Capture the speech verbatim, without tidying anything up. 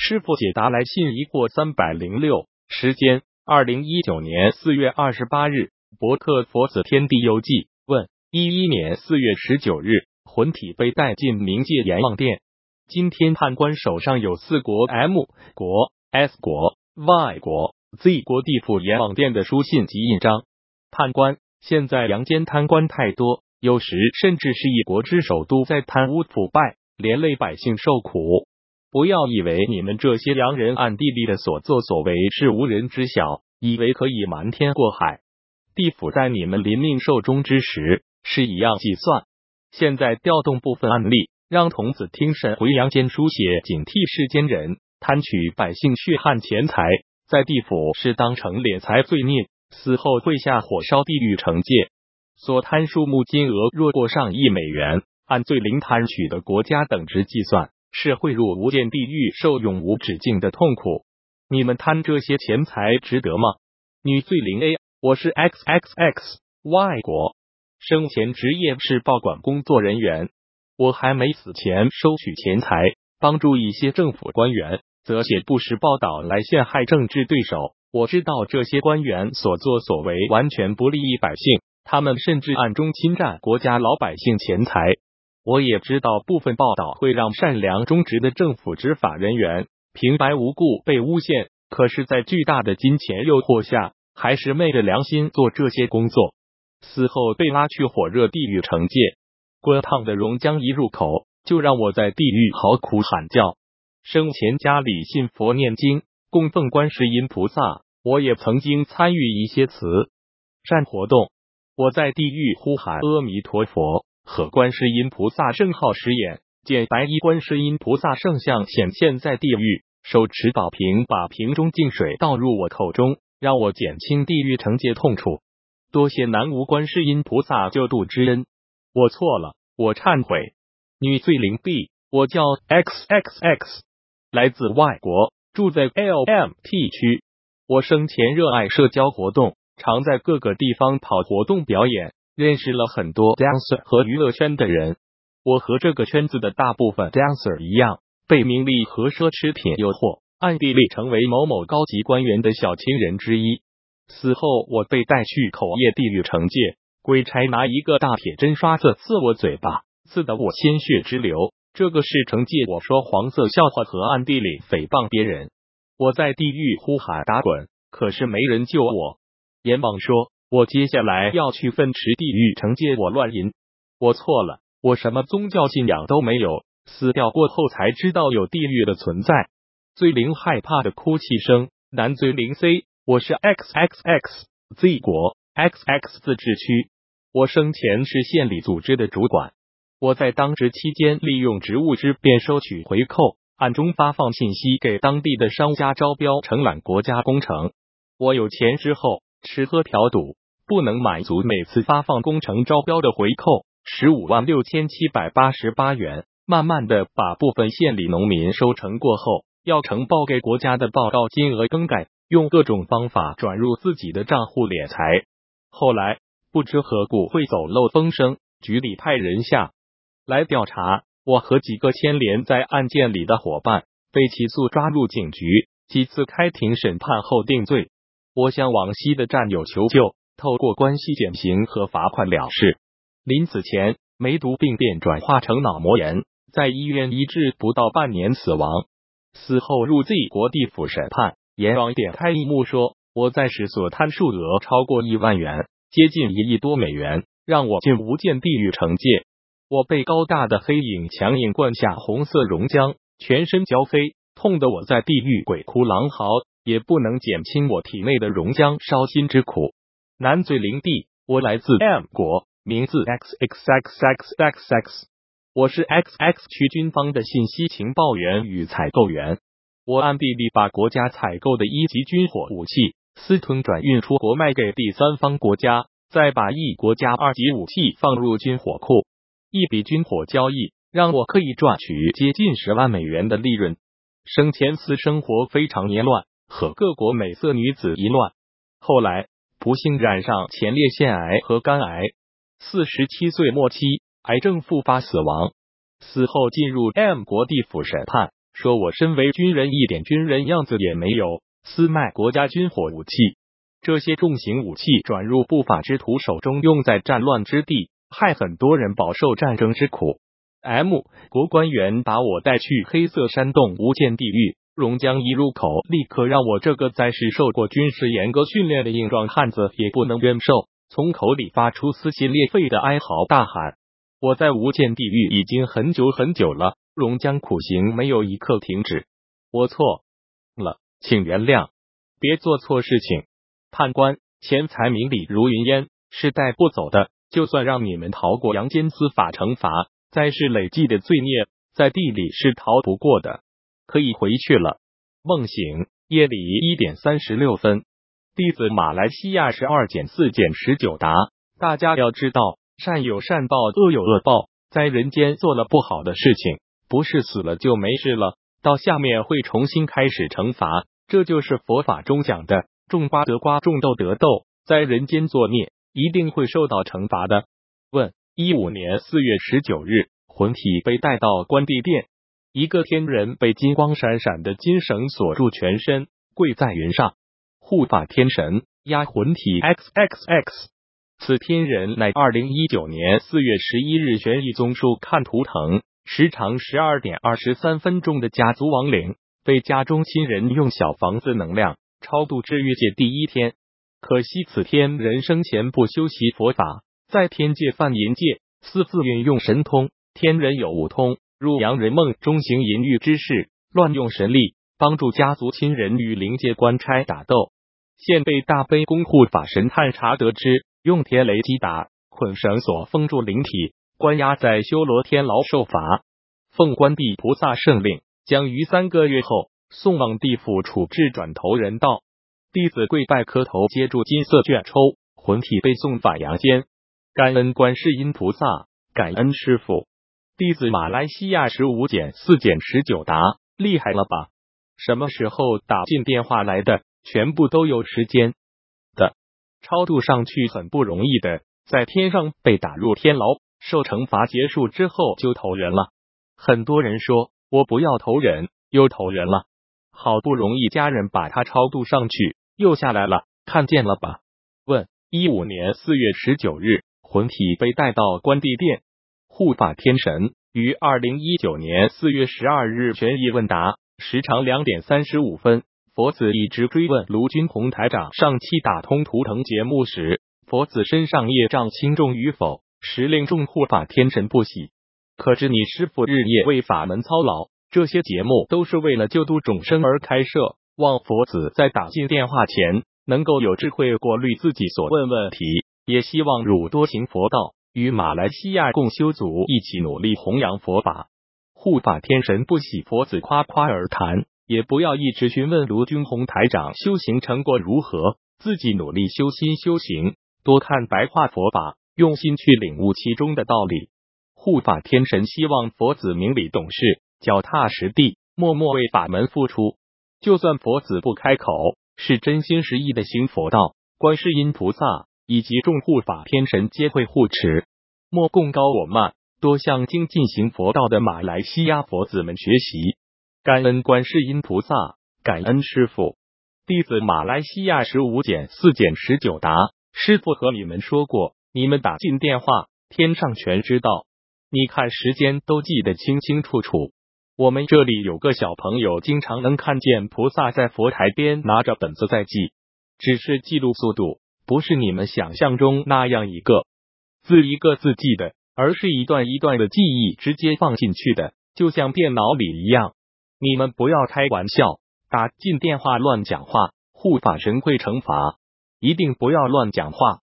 师傅解答来信疑惑三百零六，时间二零一九年四月二十八日，博客佛子天地游记。问：一一年四月十九日，魂体被带进冥界阎王殿。今天判官手上有四国 M 国、S 国、Y 国、Z 国地府阎王殿的书信及印章。判官：现在阳间贪官太多，有时甚至是一国之首都在贪污腐败，连累百姓受苦。不要以为你们这些洋人暗地里的所作所为是无人知晓，以为可以瞒天过海。地府在你们临命寿终之时是一样计算。现在调动部分案例，让童子听审回阳间书写警惕世间人贪取百姓血汗钱财，在地府是当成敛财罪孽，死后会下火烧地狱惩戒。所贪数目金额若过上亿美元，按罪灵贪取的国家等值计算，是会入无间地狱受永无止境的痛苦。你们贪这些钱财值得吗？女罪灵 A： 我是 X X X Y 国，生前职业是报馆工作人员。我还没死前收取钱财，帮助一些政府官员，则写不实报道来陷害政治对手。我知道这些官员所作所为完全不利益百姓，他们甚至暗中侵占国家老百姓钱财。我也知道部分报道会让善良忠直的政府执法人员平白无故被诬陷，可是在巨大的金钱诱惑下，还是昧着良心做这些工作，死后被拉去火热地狱惩戒。滚烫的熔浆一入口，就让我在地狱嚎苦喊叫。生前家里信佛念经，供奉观世音菩萨，我也曾经参与一些慈善活动。我在地狱呼喊阿弥陀佛和观世音菩萨圣号时眼，见白衣观世音菩萨圣像显现在地狱，手持宝瓶把瓶中净水倒入我口中，让我减轻地狱惩戒痛楚。多谢南无观世音菩萨救度之恩，我错了，我忏悔。女罪灵 B： 我叫 X X X， 来自外国，住在 L M T 区。我生前热爱社交活动，常在各个地方跑活动表演，认识了很多 dancer 和娱乐圈的人。我和这个圈子的大部分 dancer 一样，被名利和奢侈品诱惑，暗地里成为某某高级官员的小情人之一。死后我被带去口业地狱惩戒，鬼差拿一个大铁针刷子刺我嘴巴，刺得我鲜血直流。这个是惩戒我说黄色笑话和暗地里诽谤别人。我在地狱呼喊打滚，可是没人救我。阎王说我接下来要去粪池地狱惩戒我乱淫。我错了，我什么宗教信仰都没有，死掉过后才知道有地狱的存在。罪灵害怕的哭泣声。男罪灵 C： 我是 X X X Z 国 X X 自治区，我生前是县里组织的主管。我在当值期间利用职务之便收取回扣，暗中发放信息给当地的商家招标承揽国家工程。我有钱之后吃喝嫖赌，不能满足每次发放工程招标的回扣十五万六千七百八十八元，慢慢的把部分县里农民收成过后要呈报给国家的报告金额更改，用各种方法转入自己的账户敛财。后来不知何故会走漏风声，局里派人下来调查，我和几个牵连在案件里的伙伴被起诉抓入警局，几次开庭审判后定罪。我向往昔的战友求救，透过关系减刑和罚款了事。临死前梅毒病变转化成脑膜炎，在医院医治不到半年死亡。死后入 Z 国地府审判，阎王点开一幕说，我在时所贪数额超过一万元，接近一亿多美元，让我进无间地狱惩戒。我被高大的黑影强硬灌下红色熔浆，全身焦飞，痛得我在地狱鬼哭狼嚎，也不能减轻我体内的熔浆烧心之苦。男罪灵 D： 我来自 M 国，名字 X X X X X X， 我是 X X 区军方的信息情报员与采购员。我暗地里把国家采购的一级军火武器私吞转运出国卖给第三方国家，再把一国家二级武器放入军火库。一笔军火交易让我可以赚取接近十万美元的利润。生前私生活非常淫乱，和各国美色女子淫乱，后来不幸染上前列腺癌和肝癌，四十七岁末期癌症复发死亡。死后进入 M 国地府审判， 说我身为军人一点军人样子也没有，私卖国家军火武器。这些重型武器转入不法之徒手中，用在战乱之地，害很多人饱受战争之苦。M 国官员把我带去黑色山洞无间地狱，榕江一入口，立刻让我这个在是受过军事严格训练的硬壮汉子也不能忍受，从口里发出撕心裂肺的哀嚎大喊。我在无间地狱已经很久很久了，榕江苦刑没有一刻停止。我错了，请原谅，别做错事情。判官，钱财名利如云烟，是带不走的，就算让你们逃过阳间司法惩罚，在世累积的罪孽，在地里是逃不过的，可以回去了。梦醒，夜里一点三十六分。弟子马来西亚十二减四减十九答。大家要知道，善有善报，恶有恶报，在人间做了不好的事情，不是死了就没事了，到下面会重新开始惩罚，这就是佛法中讲的种瓜得瓜，种豆得豆，在人间作孽，一定会受到惩罚的。问：一五年四月十九日，魂体被带到关帝殿，一个天人被金光闪闪的金绳锁住全身，跪在云上。护法天神压魂体 X X X， 此天人乃二零一九年四月十一日玄义宗书看图腾，时长十二点二十三分钟的家族亡灵，被家中亲人用小房子能量超度至欲界第一天。可惜此天人生前不修习佛法，在天界犯淫戒，私自运用神通，天人有悟通，入阳人梦中行淫欲之事，乱用神力帮助家族亲人与灵界官差打斗。现被大悲宫护法神探查得知，用天雷击打，捆绳索封住灵体，关押在修罗天牢受罚。奉关帝菩萨圣令，将于三个月后送往地府处置转投人道。弟子跪拜磕头，接住金色卷抽，魂体被送返阳间。感恩观世音菩萨，感恩师父。弟子马来西亚十五减四减十九答。厉害了吧？什么时候打进电话来的？全部都有时间的，超度上去很不容易的，在天上被打入天牢，受惩罚结束之后就投人了。很多人说我不要投人，又投人了，好不容易家人把他超度上去，又下来了，看见了吧？问：一五年四月十九日，魂体被带到关帝殿，护法天神于二零一九年四月十二日悬疑问答，时长两点三十五分。佛子一直追问卢军宏台长上期打通图腾节目时，佛子身上业障轻重与否，实令众护法天神不喜。可知你师父日夜为法门操劳，这些节目都是为了救度众生而开设，望佛子在打进电话前能够有智慧过滤自己所问问题，也希望汝多行佛道，与马来西亚共修组一起努力弘扬佛法。护法天神不喜佛子夸夸而谈，也不要一直询问卢军宏台长修行成果如何，自己努力修心修行，多看白话佛法，用心去领悟其中的道理。护法天神希望佛子明理懂事，脚踏实地，默默为法门付出。就算佛子不开口，是真心实意的行佛道，观世音菩萨以及众护法天神皆会护持。莫共高我慢，多向精进行佛道的马来西亚佛子们学习。感恩观世音菩萨，感恩师父。弟子马来西亚十五减四减十九答。师父和你们说过，你们打进电话，天上全知道。你看时间都记得清清楚楚。我们这里有个小朋友，经常能看见菩萨在佛台边拿着本子在记，只是记录速度不是你们想象中那样一个字一个字记的，而是一段一段的记忆直接放进去的，就像电脑里一样。你们不要开玩笑，打进电话乱讲话，护法神会惩罚。一定不要乱讲话，